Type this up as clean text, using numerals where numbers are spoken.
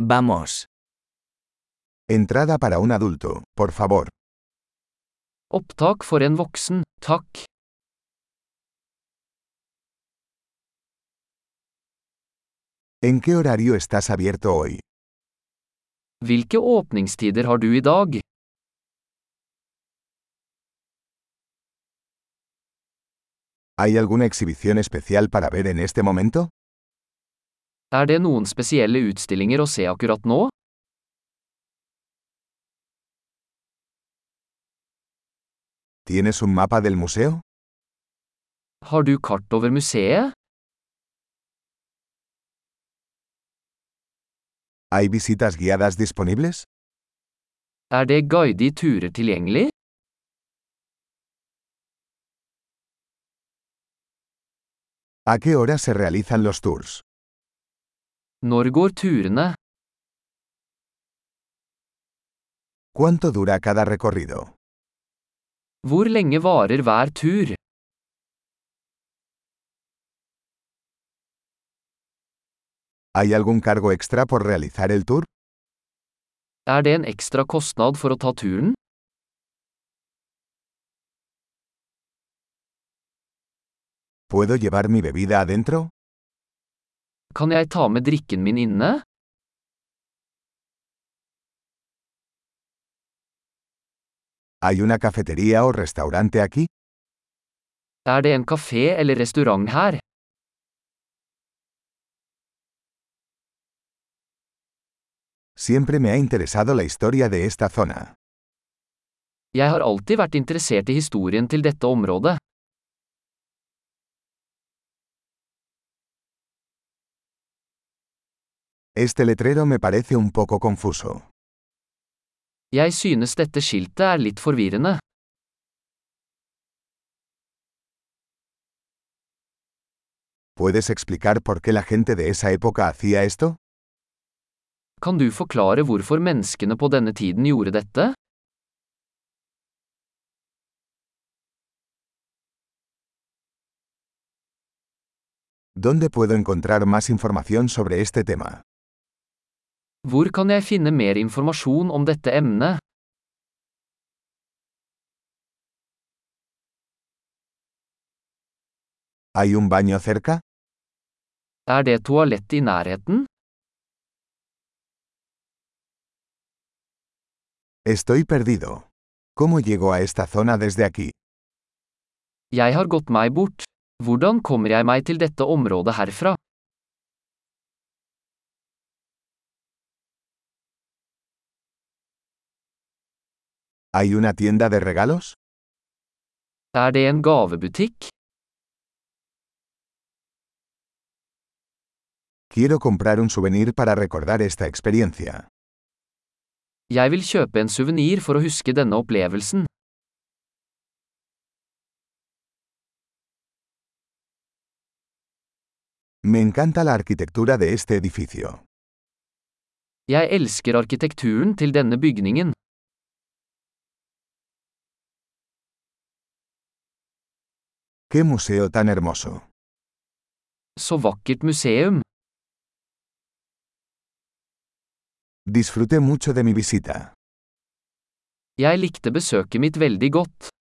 Vamos. Entrada para un adulto, por favor. Opptak for en voksen, takk. ¿En qué horario estás abierto hoy? Hvilke åpningstider har du i dag? ¿Hay alguna exhibición especial para ver en este momento? Er det noen spesielle utstillinger å se akkurat nå? ¿Tienes un mapa del museo? Har du kart over museet? ¿Hay visitas guiadas disponibles? Er det guidede turer tilgjengelig? ¿A qué hora se realizan los tours? Når går turene? ¿Cuánto dura cada recorrido? Hvor lenge varer hver tur? ¿Hay algún cargo extra por realizar el tour? Er det en ekstra kostnad for å ta turen? ¿Puedo llevar mi bebida adentro? Kan jeg ta med drikken min inne? ¿Hay una cafetería o restaurante aquí? Er det en kafé eller restaurant her? Siempre me ha interesado la historia de esta zona. Jeg har alltid vært interessert i historien til dette området. Este letrero me parece un poco confuso. Jeg synes dette skiltet er litt forvirrende. ¿Puedes explicar por qué la gente de esa época hacía esto? Kan du forklare hvorfor menneskene på denne tiden gjorde dette? ¿Dónde puedo encontrar más información sobre este tema? Hvor kan jeg finne mer informasjon om dette emnet? ¿Hay un baño cerca? Er det toalett i nærheten? Estoy perdido. ¿Cómo llego a esta zona desde aquí? Jeg har gått meg bort. Hvordan kommer jeg meg til dette området herfra? ¿Hay una tienda de regalos? Er det en gavebutikk? Quiero comprar un souvenir para recordar esta experiencia. Jeg vil kjøpe en suvenir for å huske denne opplevelsen. Me encanta la arquitectura de este edificio. Jeg elsker arkitekturen til denne bygningen. ¡Qué museo tan hermoso! Så vakkert museum. Disfruté mucho de mi visita. Jeg likte besøket mitt veldig godt.